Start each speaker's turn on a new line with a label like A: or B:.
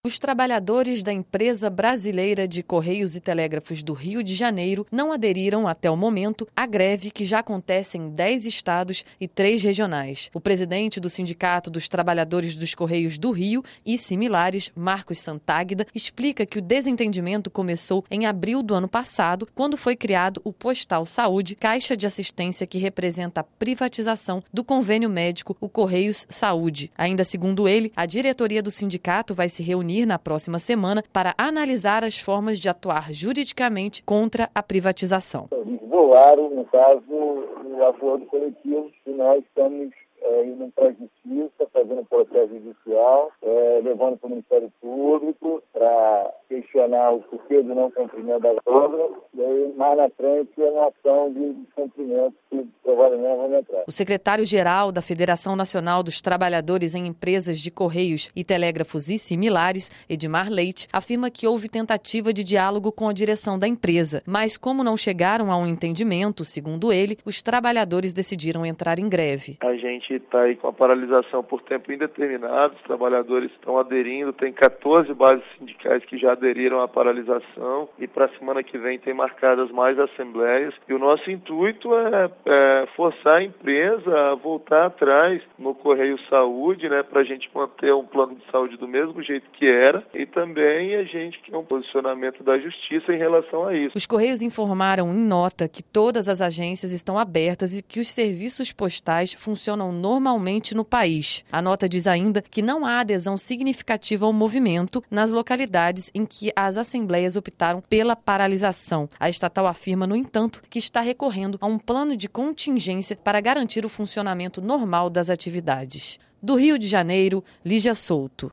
A: Os trabalhadores da Empresa Brasileira de Correios e Telégrafos do Rio de Janeiro não aderiram até o momento à greve que já acontece em 10 estados e 3 regionais. O presidente do Sindicato dos Trabalhadores dos Correios do Rio e similares, Marcos Santagda, explica que o desentendimento começou em abril do ano passado, quando foi criado o Postal Saúde, caixa de assistência que representa a privatização do convênio médico, o Correios Saúde. Ainda segundo ele, a diretoria do sindicato vai se reunir na próxima semana para analisar as formas de atuar juridicamente contra a privatização.
B: Eles violaram, no caso, o acordo coletivo que nós estamos indo para a Justiça, fazendo processo judicial, levando para o Ministério Público para questionar o porquê do não cumprimento da obra, e aí, mais na frente, é uma ação de descumprimento que provavelmente vamos entrar.
A: O secretário-geral da Federação Nacional dos Trabalhadores em Empresas de Correios e Telégrafos e similares, Edmar Leite, afirma que houve tentativa de diálogo com a direção da empresa, mas como não chegaram a um entendimento, segundo ele, os trabalhadores decidiram entrar em greve.
C: A gente está aí com a paralisação por tempo indeterminado, os trabalhadores estão aderindo, tem 14 bases sindicais que já aderiram à paralisação e para a semana que vem tem marcadas mais assembleias e o nosso intuito é forçar a empresa a voltar atrás no Correio Saúde, para a gente manter um plano de saúde do mesmo jeito que era e também a gente quer um posicionamento da Justiça em relação a isso.
A: Os Correios informaram em nota que todas as agências estão abertas e que os serviços postais funcionam normalmente no país. A nota diz ainda que não há adesão significativa ao movimento nas localidades em que as assembleias optaram pela paralisação. A estatal afirma, no entanto, que está recorrendo a um plano de contingência para garantir o funcionamento normal das atividades. Do Rio de Janeiro, Lígia Souto.